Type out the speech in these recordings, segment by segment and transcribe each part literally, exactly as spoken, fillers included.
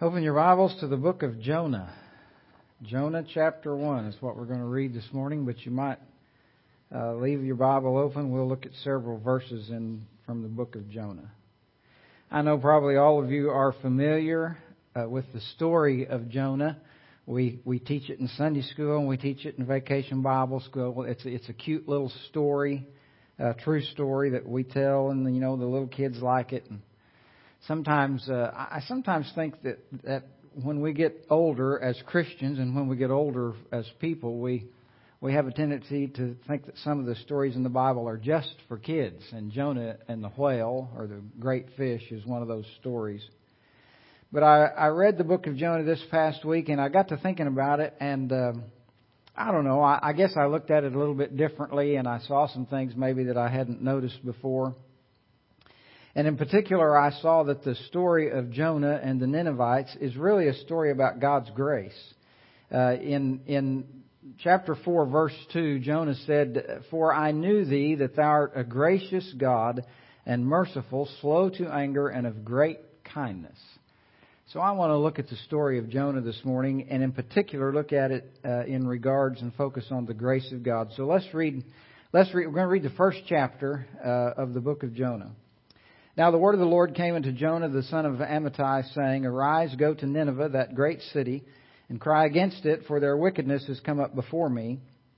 Open your Bibles to the book of Jonah. Jonah chapter one is what we're going to read this morning, but you might uh, leave your Bible open. We'll look at several verses in from the book of Jonah. I know probably all of you are familiar uh, with the story of Jonah. We we teach it in Sunday school and we teach it in Vacation Bible School. It's it's a cute little story, a true story that we tell, and you know the little kids like it. And Sometimes, uh, I sometimes think that, that when we get older as Christians and when we get older as people, we we have a tendency to think that some of the stories in the Bible are just for kids. And Jonah and the whale, or the great fish, is one of those stories. But I, I read the book of Jonah this past week, and I got to thinking about it, and uh, I don't know, I, I guess I looked at it a little bit differently, and I saw some things maybe that I hadn't noticed before. And in particular, I saw that the story of Jonah and the Ninevites is really a story about God's grace. Uh, in in chapter four, verse two, Jonah said, "For I knew thee, that thou art a gracious God and merciful, slow to anger, and of great kindness." So I want to look at the story of Jonah this morning, and in particular look at it uh, in regards and focus on the grace of God. So let's read. Let's read. We're going to read the first chapter uh, of the book of Jonah. Now the word of the Lord came unto Jonah the son of Amittai, saying, Arise, go to Nineveh, that great city, and cry against it, for their wickedness has come up before me.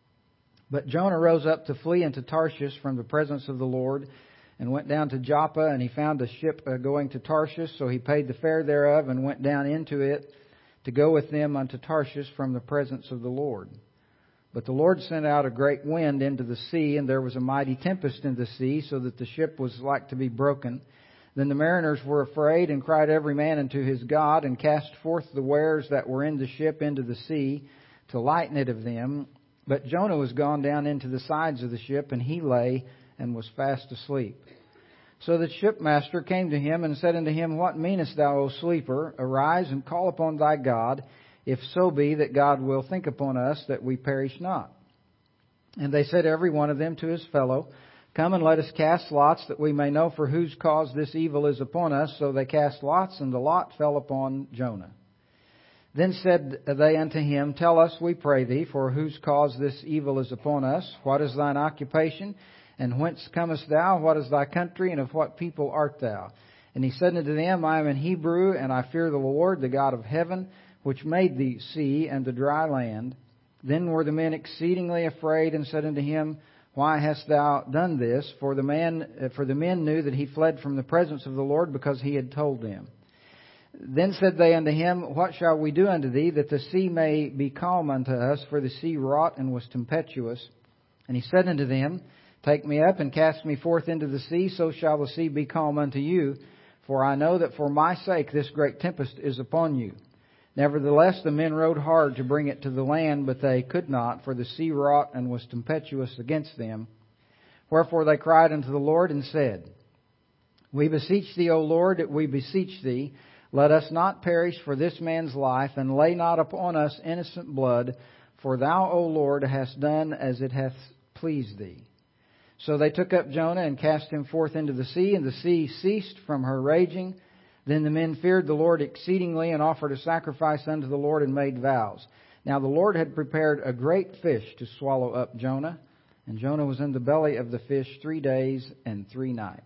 But Jonah rose up to flee into Tarshish from the presence of the Lord, and went down to Joppa, and he found a ship going to Tarshish. So he paid the fare thereof, and went down into it to go with them unto Tarshish from the presence of the Lord. But the Lord sent out a great wind into the sea, and there was a mighty tempest in the sea, so that the ship was like to be broken. Then the mariners were afraid, and cried every man unto his God, and cast forth the wares that were in the ship into the sea, to lighten it of them. But Jonah was gone down into the sides of the ship, and he lay, and was fast asleep. So the shipmaster came to him, and said unto him, What meanest thou, O sleeper? Arise, and call upon thy God, if so be that God will think upon us, that we perish not. And they said every one of them to his fellow, Come and let us cast lots, that we may know for whose cause this evil is upon us. So they cast lots, and the lot fell upon Jonah. Then said they unto him, Tell us, we pray thee, for whose cause this evil is upon us. What is thine occupation? And whence comest thou? What is thy country? And of what people art thou? And he said unto them, I am an Hebrew, and I fear the Lord, the God of heaven, which made the sea and the dry land. Then were the men exceedingly afraid, and said unto him, Why hast thou done this? For the man, for the men knew that he fled from the presence of the Lord, because he had told them. Then said they unto him, What shall we do unto thee, that the sea may be calm unto us? For the sea wrought and was tempestuous. And he said unto them, Take me up and cast me forth into the sea, so shall the sea be calm unto you. For I know that for my sake this great tempest is upon you. Nevertheless, the men rowed hard to bring it to the land, but they could not, for the sea wrought and was tempestuous against them. Wherefore they cried unto the Lord and said, We beseech thee, O Lord, we beseech thee, let us not perish for this man's life, and lay not upon us innocent blood, for thou, O Lord, hast done as it hath pleased thee. So they took up Jonah and cast him forth into the sea, and the sea ceased from her raging. Then the men feared the Lord exceedingly, and offered a sacrifice unto the Lord, and made vows. Now the Lord had prepared a great fish to swallow up Jonah, and Jonah was in the belly of the fish three days and three nights.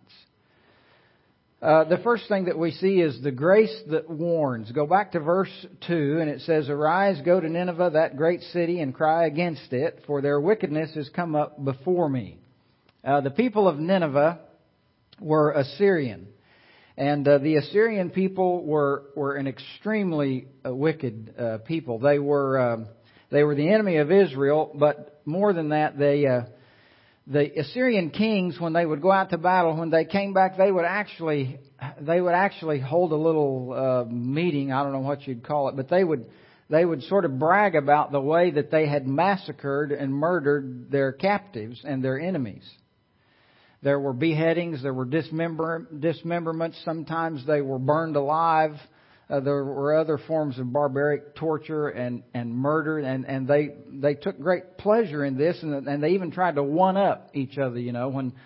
Uh, the first thing that we see is the grace that warns. Go back to verse two, and it says, Arise, go to Nineveh, that great city, and cry against it, for their wickedness has come up before me. Uh, the people of Nineveh were Assyrian. And uh, the Assyrian people were were an extremely uh, wicked uh, people. They were uh, they were the enemy of Israel, but more than that, they uh, the Assyrian kings, when they would go out to battle, when they came back, they would actually they would actually hold a little uh, meeting. I don't know what you'd call it, but they would they would sort of brag about the way that they had massacred and murdered their captives and their enemies. There were beheadings, there were dismember, dismemberments, sometimes they were burned alive. Uh, there were other forms of barbaric torture and, and murder, and, and they they took great pleasure in this, and, and they even tried to one-up each other, you know. When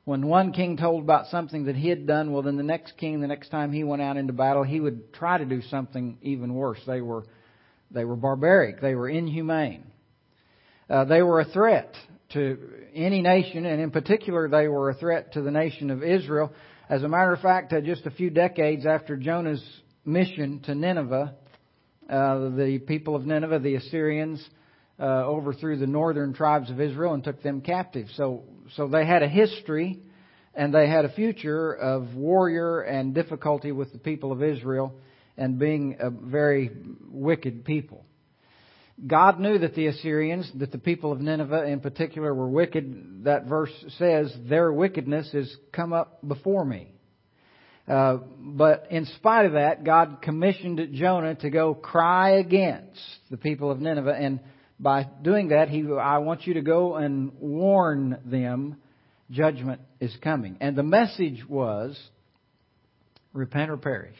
When one king told about something that he had done, well, then the next king, the next time he went out into battle, he would try to do something even worse. They were, they were barbaric. They were inhumane. Uh, they were a threat to any nation, and in particular, they were a threat to the nation of Israel. As a matter of fact, uh, just a few decades after Jonah's mission to Nineveh, uh, the people of Nineveh, the Assyrians, uh, overthrew the northern tribes of Israel and took them captive. So, so they had a history and they had a future of warrior and difficulty with the people of Israel and being a very wicked people. God knew that the Assyrians, that the people of Nineveh in particular were wicked. That verse says, their wickedness has come up before me. Uh, but in spite of that, God commissioned Jonah to go cry against the people of Nineveh. And by doing that, he, I want you to go and warn them judgment is coming. And the message was, repent or perish.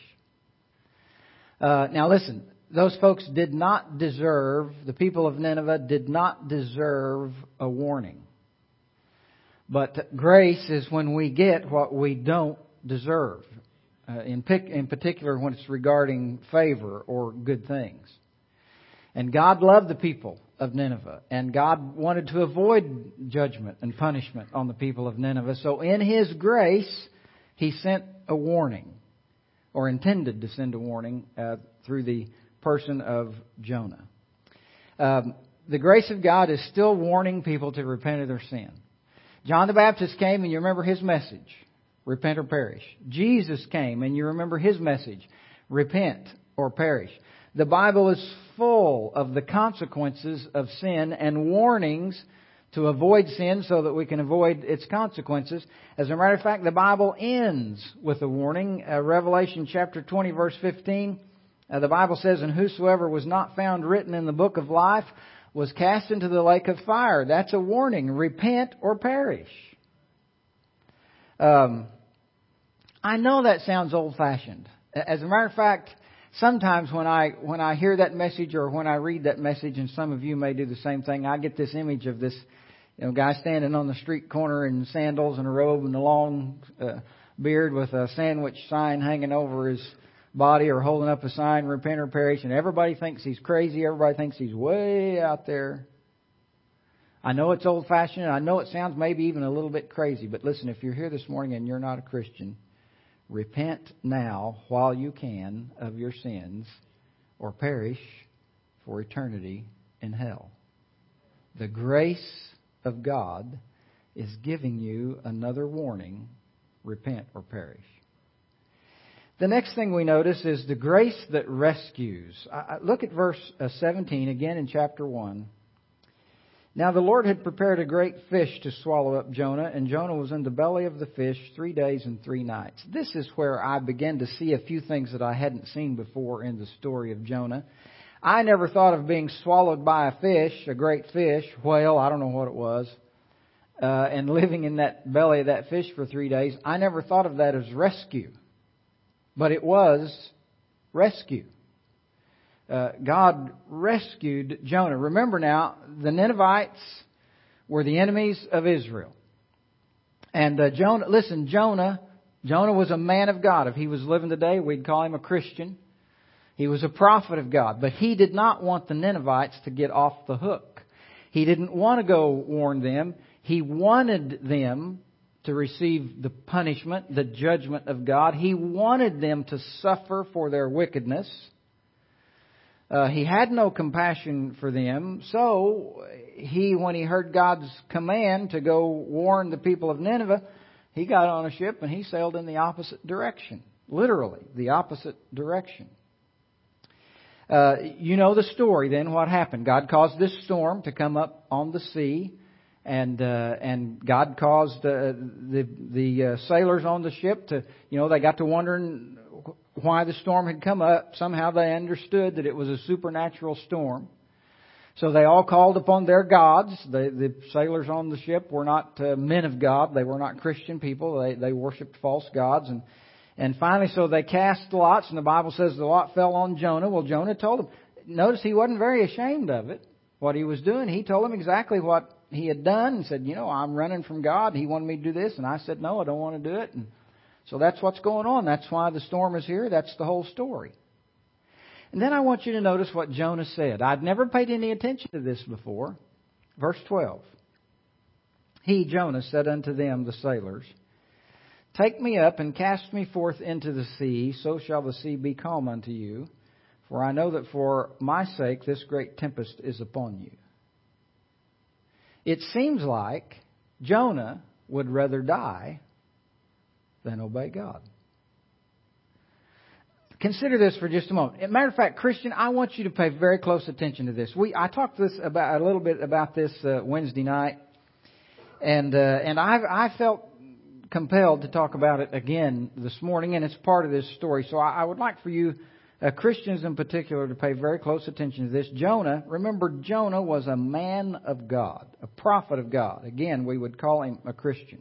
Uh, now listen, those folks did not deserve, the people of Nineveh did not deserve a warning. But grace is when we get what we don't deserve. Uh, in, pic, in particular when it's regarding favor or good things. And God loved the people of Nineveh. And God wanted to avoid judgment and punishment on the people of Nineveh. So in His grace, He sent a warning. Or intended to send a warning uh, through the person of Jonah. Um, the grace of God is still warning people to repent of their sin. John the Baptist came and you remember his message. Repent or perish. Jesus came and you remember His message. Repent or perish. The Bible is full of the consequences of sin and warnings to avoid sin so that we can avoid its consequences. As a matter of fact, the Bible ends with a warning. Uh, Revelation chapter twenty verse fifteen. Uh, the Bible says, and whosoever was not found written in the book of life was cast into the lake of fire. That's a warning. Repent or perish. Um, I know that sounds old-fashioned. As a matter of fact, sometimes when I when I hear that message or when I read that message, and some of you may do the same thing, I get this image of this, you know, guy standing on the street corner in sandals and a robe and a long uh, beard with a sandwich sign hanging over his body or holding up a sign, repent or perish, and everybody thinks he's crazy. Everybody thinks he's way out there. I know it's old-fashioned. I know it sounds maybe even a little bit crazy. But listen, if you're here this morning and you're not a Christian, repent now while you can of your sins or perish for eternity in hell. The grace of God is giving you another warning. Repent or perish. The next thing we notice is the grace that rescues. Look at verse seventeen again in chapter one. Now the Lord had prepared a great fish to swallow up Jonah, and Jonah was in the belly of the fish three days and three nights. This is where I began to see a few things that I hadn't seen before in the story of Jonah. I never thought of being swallowed by a fish, a great fish, whale, I don't know what it was, uh, and living in that belly of that fish for three days. I never thought of that as rescue. But it was rescue. Uh, God rescued Jonah. Remember now, the Ninevites were the enemies of Israel. And uh, Jonah, listen, Jonah, Jonah was a man of God. If he was living today, we'd call him a Christian. He was a prophet of God. But he did not want the Ninevites to get off the hook. He didn't want to go warn them. He wanted them to receive the punishment, the judgment of God. He wanted them to suffer for their wickedness. Uh, he had no compassion for them. So he, when he heard God's command to go warn the people of Nineveh, he got on a ship and he sailed in the opposite direction. Literally, the opposite direction. Uh, you know the story then, what happened. God caused this storm to come up on the sea. And uh, and God caused uh, the the uh, sailors on the ship to, you know, they got to wondering why the storm had come up. Somehow they understood that it was a supernatural storm. So they all called upon their gods. The, the sailors on the ship were not uh, men of God. They were not Christian people. They they worshipped false gods. And and finally, so they cast lots. And the Bible says the lot fell on Jonah. Well, Jonah told them. Notice he wasn't very ashamed of it, what he was doing. He told them exactly what he had done and said, you know, I'm running from God. He wanted me to do this. And I said, no, I don't want to do it. And so that's what's going on. That's why the storm is here. That's the whole story. And then I want you to notice what Jonah said. I'd never paid any attention to this before. Verse twelve. He, Jonah, said unto them, the sailors, take me up and cast me forth into the sea, so shall the sea be calm unto you. For I know that for my sake this great tempest is upon you. It seems like Jonah would rather die than obey God. Consider this for just a moment. As a matter of fact, Christian, I want you to pay very close attention to this. We I talked this about a little bit about this uh, Wednesday night, and uh, and I I felt compelled to talk about it again this morning, and it's part of this story. So I, I would like for you, uh, Christians in particular, to pay very close attention to this. Jonah, remember, Jonah was a man of God, a prophet of God. Again, we would call him a Christian.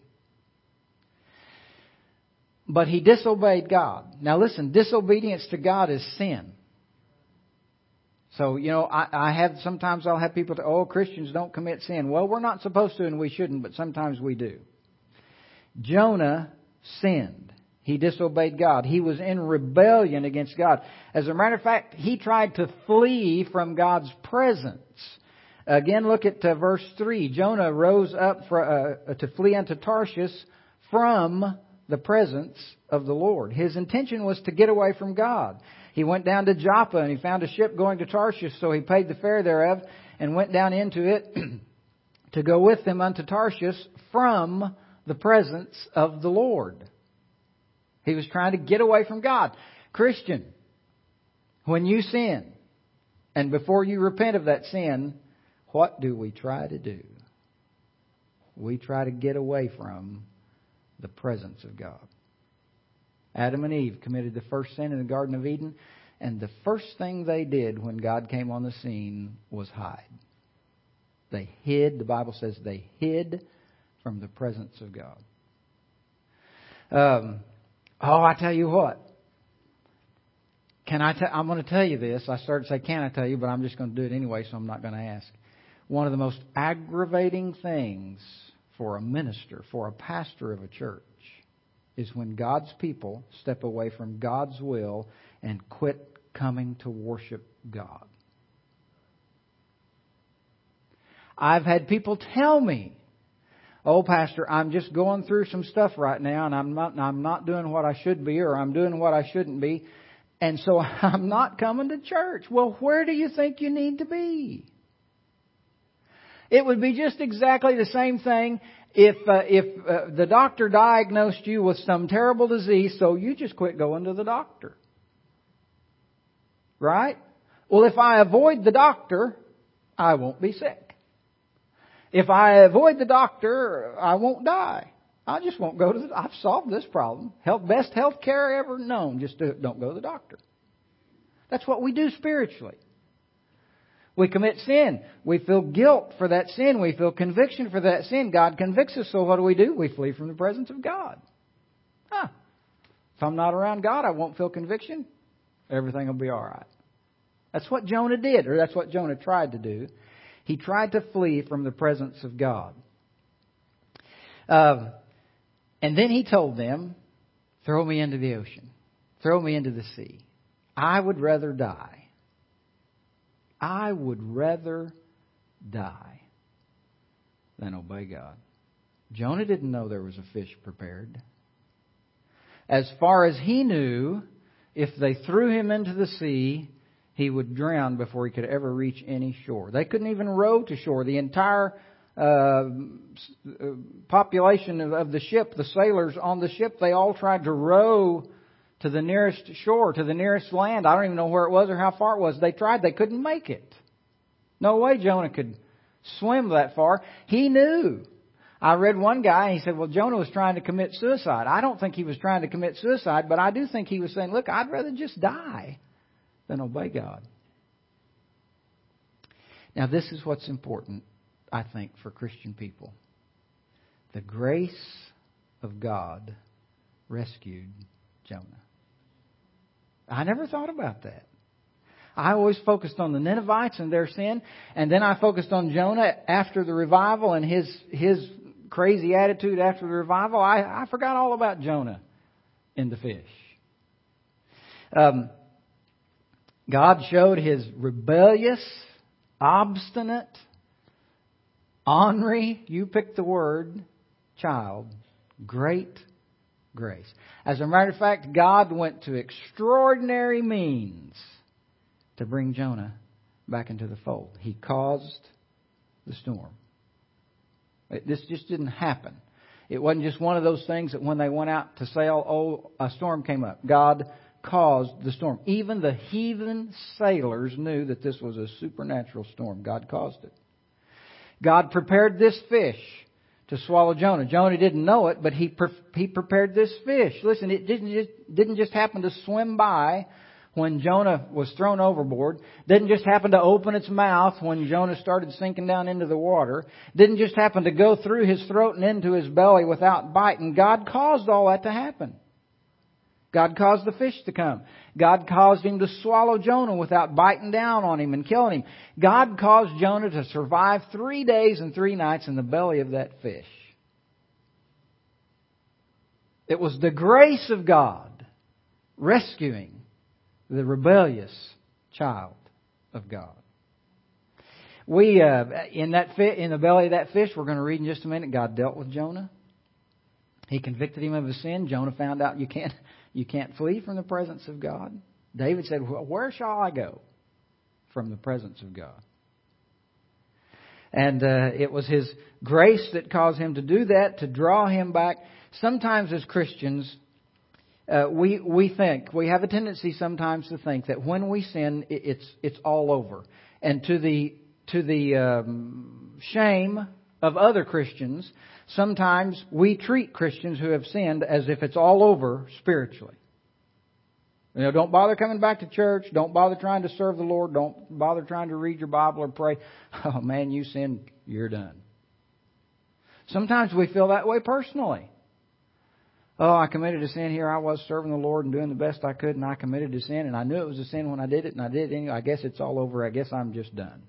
But he disobeyed God. Now listen, disobedience to God is sin. So, you know, I, I have, sometimes I'll have people say, oh, Christians don't commit sin. Well, we're not supposed to and we shouldn't, but sometimes we do. Jonah sinned. He disobeyed God. He was in rebellion against God. As a matter of fact, he tried to flee from God's presence. Again, look at uh, verse three. Jonah rose up for, uh, to flee unto Tarshish from the presence of the Lord. His intention was to get away from God. He went down to Joppa and he found a ship going to Tarshish, so he paid the fare thereof and went down into it to go with them unto Tarshish from the presence of the Lord. He was trying to get away from God. Christian, when you sin, and before you repent of that sin, what do we try to do? We try to get away from the presence of God. Adam and Eve committed the first sin in the Garden of Eden, and the first thing they did when God came on the scene was hide. They hid, the Bible says they hid from the presence of God. Um, oh, I tell you what. Can I? T- I'm going to tell you this. I started to say, "Can I tell you?" But I'm just going to do it anyway, so I'm not going to ask. One of the most aggravating things for a minister, for a pastor of a church, is when God's people step away from God's will and quit coming to worship God. I've had people tell me, oh, Pastor, I'm just going through some stuff right now, and I'm not, I'm not doing what I should be, or I'm doing what I shouldn't be, and so I'm not coming to church. Well, where do you think you need to be? It would be just exactly the same thing if uh, if uh, the doctor diagnosed you with some terrible disease, so you just quit going to the doctor. Right? Well, if I avoid the doctor, I won't be sick. If I avoid the doctor, I won't die. I just won't go to the... I've solved this problem. Health, best health care ever known. Just do, don't go to the doctor. That's what we do spiritually. We commit sin. We feel guilt for that sin. We feel conviction for that sin. God convicts us, so what do we do? We flee from the presence of God. Huh. If I'm not around God, I won't feel conviction. Everything will be all right. That's what Jonah did, or that's what Jonah tried to do. He tried to flee from the presence of God. Uh, and then he told them, throw me into the ocean. Throw me into the sea. I would rather die. I would rather die than obey God. Jonah didn't know there was a fish prepared. As far as he knew, if they threw him into the sea, he would drown before he could ever reach any shore. They couldn't even row to shore. The entire uh, population of, of the ship, the sailors on the ship, they all tried to row to the nearest shore, to the nearest land. I don't even know where it was or how far it was. They tried. They couldn't make it. No way Jonah could swim that far. He knew. I read one guy, he said, well, Jonah was trying to commit suicide. I don't think he was trying to commit suicide, but I do think he was saying, look, I'd rather just die than obey God. Now, this is what's important, I think, for Christian people. The grace of God rescued Jonah. I never thought about that. I always focused on the Ninevites and their sin, and then I focused on Jonah after the revival and his his crazy attitude after the revival. I, I forgot all about Jonah in the fish. Um, God showed His rebellious, obstinate, ornery, you pick the word, child, great grace. As a matter of fact, God went to extraordinary means to bring Jonah back into the fold. He caused the storm. This just didn't happen. It wasn't just one of those things that when they went out to sail, oh, a storm came up. God caused the storm. Even the heathen sailors knew that this was a supernatural storm. God caused it. God prepared this fish to swallow Jonah. Jonah didn't know it, but he pre- he prepared this fish. Listen, it didn't just, didn't just happen to swim by when Jonah was thrown overboard. Didn't just happen to open its mouth when Jonah started sinking down into the water. Didn't just happen to go through his throat and into his belly without biting. God caused all that to happen. God caused the fish to come. God caused him to swallow Jonah without biting down on him and killing him. God caused Jonah to survive three days and three nights in the belly of that fish. It was the grace of God rescuing the rebellious child of God. We uh, in that fi- in the belly of that fish, we're going to read in just a minute. God dealt with Jonah. He convicted him of his sin. Jonah found out you can't you can't flee from the presence of God. David said, well, "Where shall I go from the presence of God?" And uh, it was His grace that caused him to do that, to draw him back. Sometimes as Christians, Uh, we we think, we have a tendency sometimes to think that when we sin, it, it's it's all over. And to the to the um, shame of other Christians, sometimes we treat Christians who have sinned as if it's all over spiritually. You know, don't bother coming back to church. Don't bother trying to serve the Lord. Don't bother trying to read your Bible or pray. Oh man, you sinned, you're done. Sometimes we feel that way personally. Oh, I committed a sin here. I was serving the Lord and doing the best I could, and I committed a sin, and I knew it was a sin when I did it, and I did it anyway. I guess it's all over. I guess I'm just done.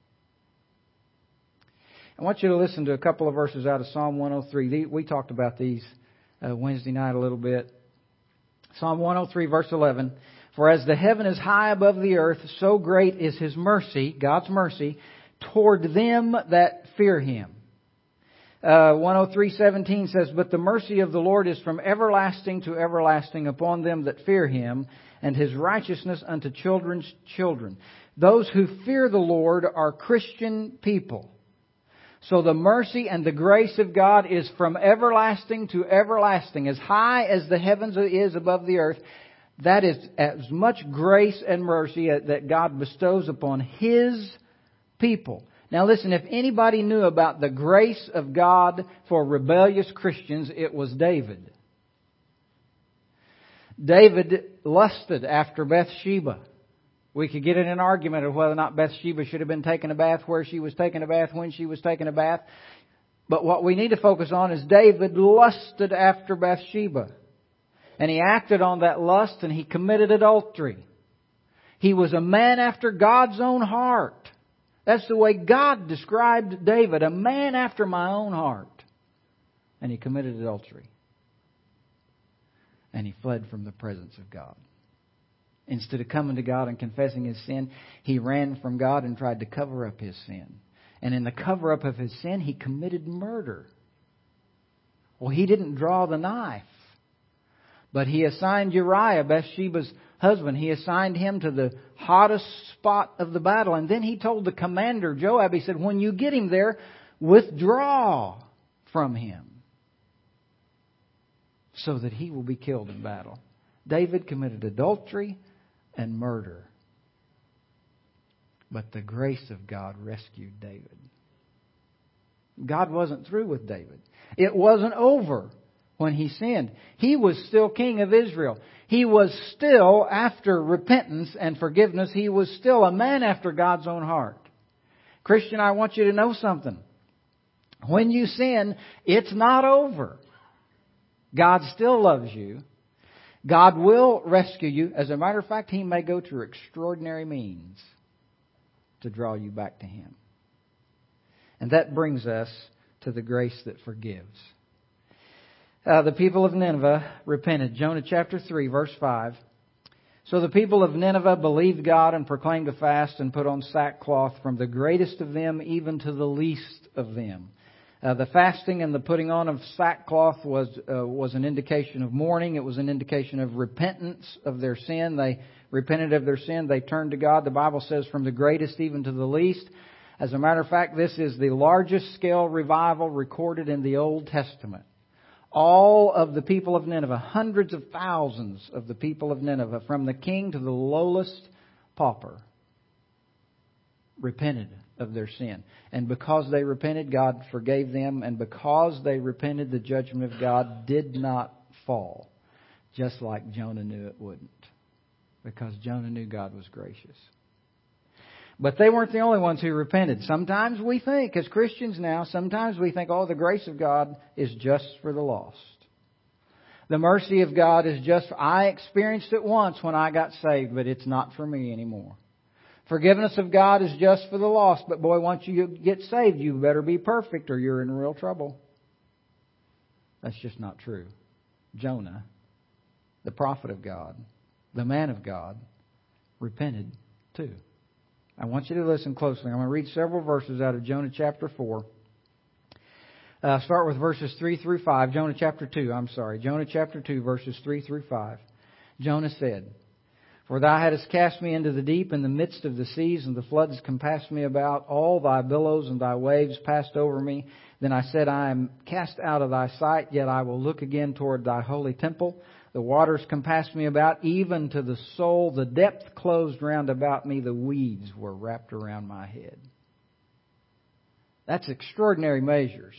I want you to listen to a couple of verses out of Psalm one oh three. We talked about these uh, Wednesday night a little bit. Psalm one oh three, verse eleven. For as the heaven is high above the earth, so great is His mercy, God's mercy, toward them that fear Him. Uh, one oh three seventeen says, But the mercy of the Lord is from everlasting to everlasting upon them that fear Him, and His righteousness unto children's children. Those who fear the Lord are Christian people. So the mercy and the grace of God is from everlasting to everlasting. As high as the heavens is above the earth, that is as much grace and mercy that God bestows upon His people. Now listen, if anybody knew about the grace of God for rebellious Christians, it was David. David lusted after Bathsheba. We could get in an argument of whether or not Bathsheba should have been taking a bath, where she was taking a bath, when she was taking a bath. But what we need to focus on is David lusted after Bathsheba. And he acted on that lust and he committed adultery. He was a man after God's own heart. That's the way God described David, a man after my own heart. And he committed adultery. And he fled from the presence of God. Instead of coming to God and confessing his sin, he ran from God and tried to cover up his sin. And in the cover-up of his sin, he committed murder. Well, he didn't draw the knife. But he assigned Uriah, Bathsheba's husband, he assigned him to the hottest spot of the battle. And then he told the commander, Joab, he said, when you get him there, withdraw from him so that he will be killed in battle. David committed adultery and murder. But the grace of God rescued David. God wasn't through with David. It wasn't over when he sinned. He was still king of Israel. He was still, after repentance and forgiveness, he was still a man after God's own heart. Christian, I want you to know something. When you sin, it's not over. God still loves you. God will rescue you. As a matter of fact, He may go to extraordinary means to draw you back to Him. And that brings us to the grace that forgives. Uh, the people of Nineveh repented. Jonah chapter three, verse five. So the people of Nineveh believed God and proclaimed a fast and put on sackcloth, from the greatest of them even to the least of them. Uh, the fasting and the putting on of sackcloth was uh, was an indication of mourning. It was an indication of repentance of their sin. They repented of their sin. They turned to God. The Bible says from the greatest even to the least. As a matter of fact, this is the largest scale revival recorded in the Old Testament. All of the people of Nineveh, hundreds of thousands of the people of Nineveh, from the king to the lowest pauper, repented of their sin. And because they repented, God forgave them. And because they repented, the judgment of God did not fall. Just like Jonah knew it wouldn't. Because Jonah knew God was gracious. But they weren't the only ones who repented. Sometimes we think, as Christians now, sometimes we think, oh, the grace of God is just for the lost. The mercy of God is just, I experienced it once when I got saved, but it's not for me anymore. Forgiveness of God is just for the lost, but boy, once you get saved, you better be perfect or you're in real trouble. That's just not true. Jonah, the prophet of God, the man of God, repented too. I want you to listen closely. I'm going to read several verses out of Jonah chapter four. Uh, start with verses three through five. Jonah chapter two, I'm sorry. Jonah chapter two, verses three through five. Jonah said, For thou hadst cast me into the deep in the midst of the seas, and the floods compassed me about. All thy billows and thy waves passed over me. Then I said, I am cast out of thy sight, yet I will look again toward thy holy temple. The waters compassed me about, even to the soul. The depth closed round about me. The weeds were wrapped around my head. That's extraordinary measures.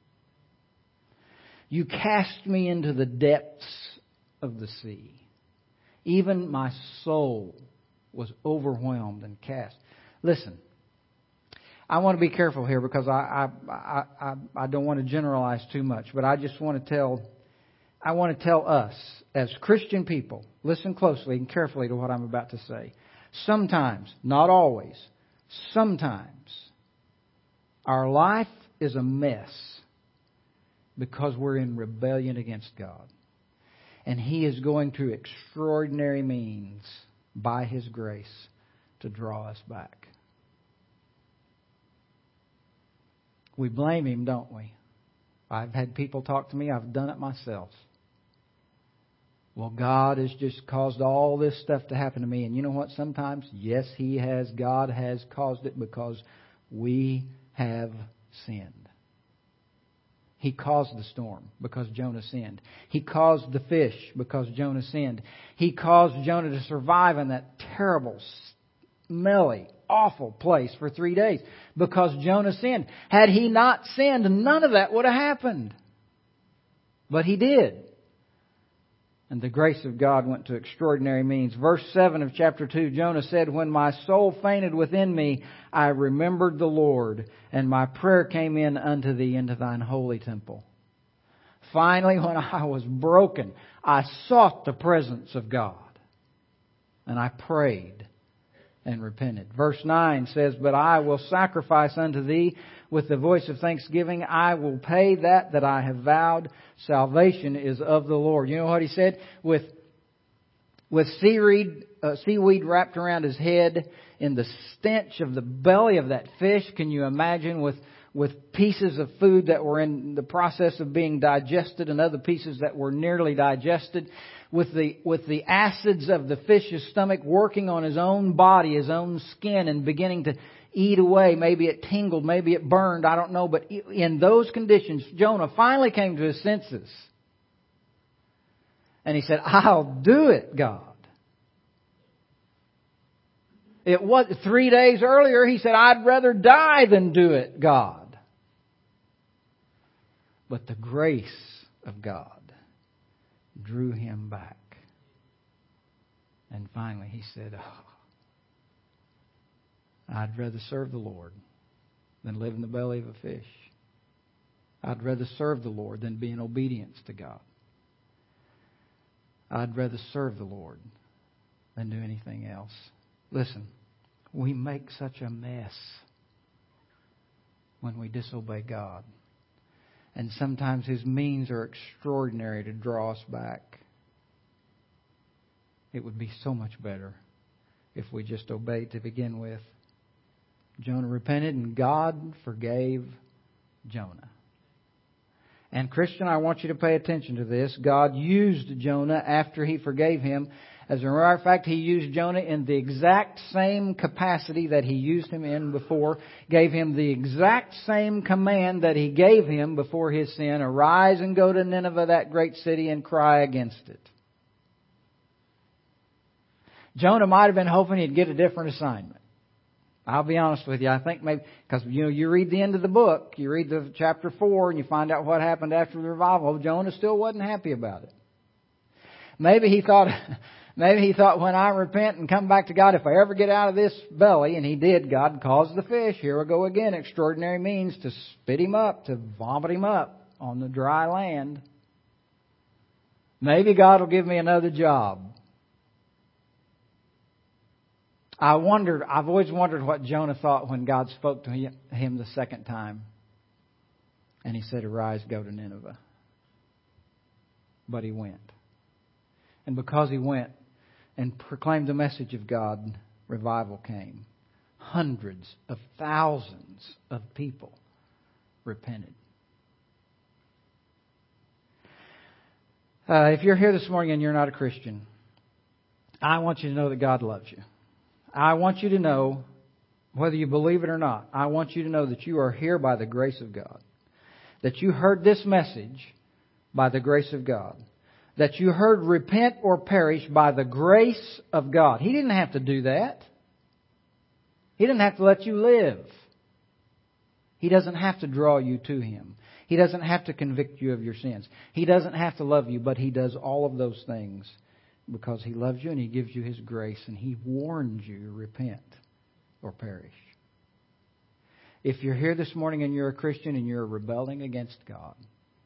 You cast me into the depths of the sea. Even my soul was overwhelmed and cast. Listen, I want to be careful here because I I, I, I, I don't want to generalize too much, but I just want to tell I want to tell us as Christian people, listen closely and carefully to what I'm about to say. Sometimes, not always, sometimes our life is a mess because we're in rebellion against God. And He is going to extraordinary means by His grace to draw us back. We blame Him, don't we? I've had people talk to me. I've done it myself. Well, God has just caused all this stuff to happen to me. And you know what? Sometimes, yes, He has. God has caused it because we have sinned. He caused the storm because Jonah sinned. He caused the fish because Jonah sinned. He caused Jonah to survive in that terrible, smelly, awful place for three days because Jonah sinned. Had he not sinned, none of that would have happened. But he did. And the grace of God went to extraordinary means. Verse seven of chapter two, Jonah said, When my soul fainted within me, I remembered the Lord, and my prayer came in unto thee into thine holy temple. Finally, when I was broken, I sought the presence of God, and I prayed and repented. Verse nine says, But I will sacrifice unto thee with the voice of thanksgiving. I will pay that that I have vowed. Salvation is of the Lord. You know what he said? With with seaweed, uh, seaweed wrapped around his head, in the stench of the belly of that fish. Can you imagine with with pieces of food that were in the process of being digested and other pieces that were nearly digested? With the with the acids of the fish's stomach working on his own body, his own skin, and beginning to eat away. Maybe it tingled, maybe it burned, I don't know. But in those conditions, Jonah finally came to his senses. And he said, I'll do it, God. It was three days earlier, he said, I'd rather die than do it, God. But the grace of God drew him back. And finally he said, oh, I'd rather serve the Lord than live in the belly of a fish. I'd rather serve the Lord than be in obedience to God. I'd rather serve the Lord than do anything else. Listen, we make such a mess when we disobey God. And sometimes His means are extraordinary to draw us back. It would be so much better if we just obeyed to begin with. Jonah repented and God forgave Jonah. And Christian, I want you to pay attention to this. God used Jonah after He forgave him. As a matter of fact, He used Jonah in the exact same capacity that He used him in before. Gave him the exact same command that He gave him before his sin. Arise and go to Nineveh, that great city, and cry against it. Jonah might have been hoping he'd get a different assignment. I'll be honest with you. I think maybe, because you know, you read the end of the book, you read the chapter four, and you find out what happened after the revival. Jonah still wasn't happy about it. Maybe he thought, maybe he thought, when I repent and come back to God, if I ever get out of this belly, and He did, God caused the fish. Here we go again, extraordinary means to spit him up, to vomit him up on the dry land. Maybe God will give me another job. I wondered, I've always wondered what Jonah thought when God spoke to him the second time. And He said, arise, go to Nineveh. But he went. And because he went and proclaimed the message of God, revival came. Hundreds of thousands of people repented. Uh, if you're here this morning and you're not a Christian, I want you to know that God loves you. I want you to know, whether you believe it or not, I want you to know that you are here by the grace of God. That you heard this message by the grace of God. That you heard repent or perish by the grace of God. He didn't have to do that. He didn't have to let you live. He doesn't have to draw you to Him. He doesn't have to convict you of your sins. He doesn't have to love you, but He does all of those things because He loves you and He gives you His grace and He warns you, repent or perish. If you're here this morning and you're a Christian and you're rebelling against God,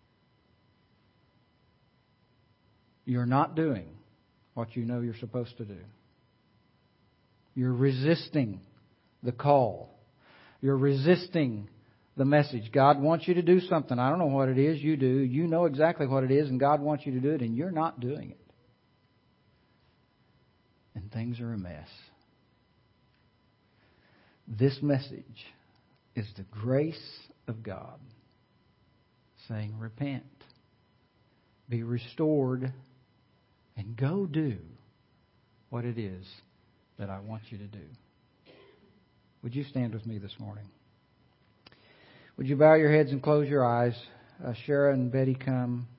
you're not doing what you know you're supposed to do. You're resisting the call. You're resisting the message. God wants you to do something. I don't know what it is. You do. You know exactly what it is, and God wants you to do it, and you're not doing it. And things are a mess. This message is the grace of God saying, repent, be restored, and go do what it is that I want you to do. Would you stand with me this morning? Would you bow your heads and close your eyes? Uh, Shara and Betty, come.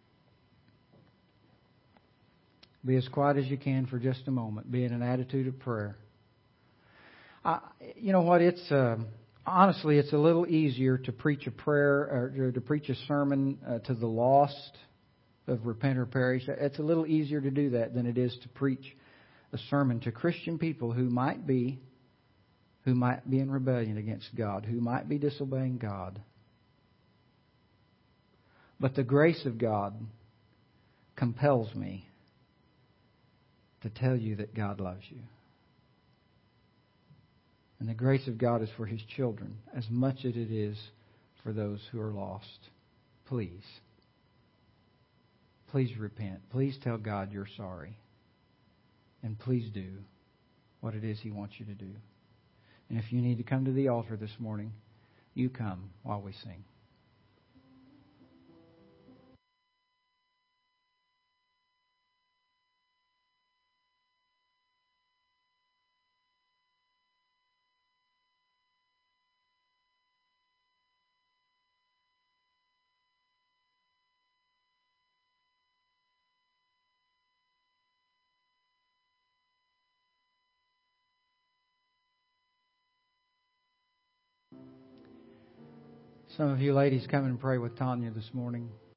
Be as quiet as you can for just a moment. Be in an attitude of prayer. Uh, you know what? It's uh, honestly, it's a little easier to preach a prayer or to preach a sermon uh, to the lost of repent or perish. It's a little easier to do that than it is to preach a sermon to Christian people who might be who might be in rebellion against God, who might be disobeying God. But the grace of God compels me to tell you that God loves you. And the grace of God is for His children as much as it is for those who are lost. Please. Please repent. Please tell God you're sorry. And please do what it is He wants you to do. And if you need to come to the altar this morning, you come while we sing. Some of you ladies come and pray with Tanya this morning.